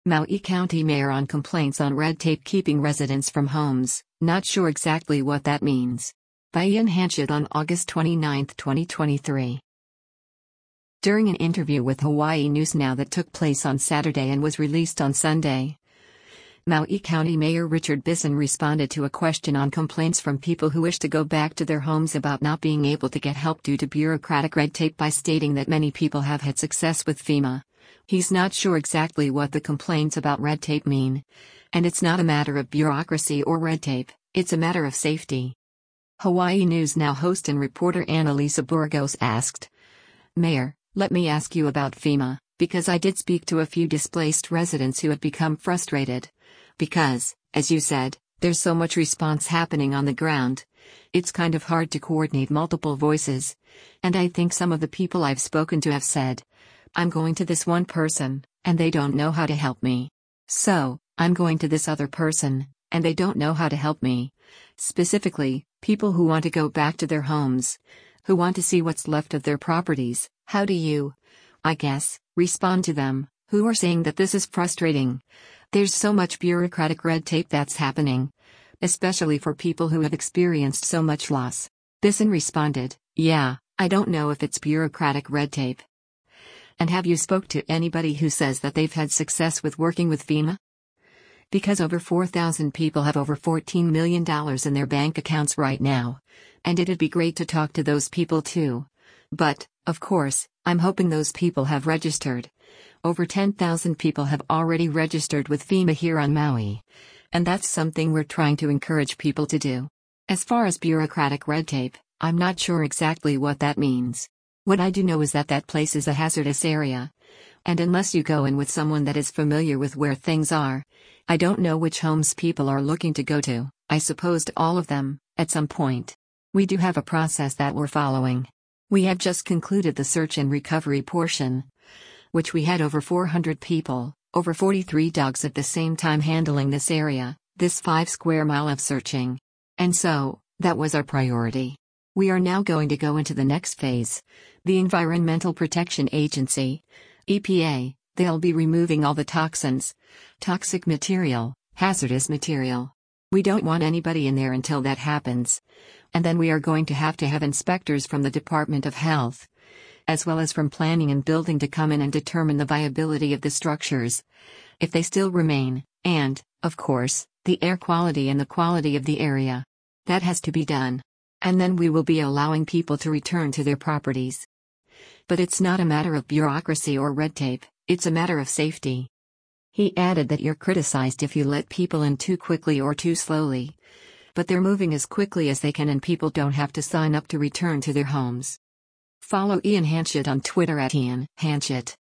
Maui County Mayor on complaints on red tape keeping residents from homes, not sure exactly what that means. By Ian Hanchett on August 29, 2023. During an interview with Hawaii News Now that took place on Saturday and was released on Sunday, Maui County Mayor Richard Bison responded to a question on complaints from people who wish to go back to their homes about not being able to get help due to bureaucratic red tape by stating that many people have had success with FEMA. He's not sure exactly what the complaints about red tape mean. And it's not a matter of bureaucracy or red tape, it's a matter of safety. Hawaii News Now host and reporter Annalisa Burgos asked, "Mayor, let me ask you about FEMA, because I did speak to a few displaced residents who had become frustrated. Because, as you said, there's so much response happening on the ground. It's kind of hard to coordinate multiple voices. And I think some of the people I've spoken to have said, I'm going to this one person, and they don't know how to help me. So, I'm going to this other person, and they don't know how to help me. Specifically, people who want to go back to their homes, who want to see what's left of their properties. How do you, I guess, respond to them, who are saying that this is frustrating? There's so much bureaucratic red tape that's happening, especially for people who have experienced so much loss." Bison responded, "Yeah, I don't know if it's bureaucratic red tape." "And have you spoke to anybody who says that they've had success with working with FEMA? Because over 4,000 people have over $14 million in their bank accounts right now. And it'd be great to talk to those people too. But, of course, I'm hoping those people have registered. Over 10,000 people have already registered with FEMA here on Maui. And that's something we're trying to encourage people to do. As far as bureaucratic red tape, I'm not sure exactly what that means. What I do know is that that place is a hazardous area. And unless you go in with someone that is familiar with where things are, I don't know which homes people are looking to go to. I suppose to all of them, at some point. We do have a process that we're following. We have just concluded the search and recovery portion, which we had over 400 people, over 43 dogs at the same time handling this area, this 5 square mile of searching. And so, that was our priority. We are now going to go into the next phase. The Environmental Protection Agency, EPA, they'll be removing all the toxins, toxic material, hazardous material. We don't want anybody in there until that happens. And then we are going to have inspectors from the Department of Health, as well as from Planning and Building to come in and determine the viability of the structures, if they still remain, and, of course, the air quality and the quality of the area. That has to be done. And then we will be allowing people to return to their properties. But it's not a matter of bureaucracy or red tape, it's a matter of safety." He added that you're criticized if you let people in too quickly or too slowly. But they're moving as quickly as they can and people don't have to sign up to return to their homes. Follow Ian Hanchett on Twitter at Ian Hanchett.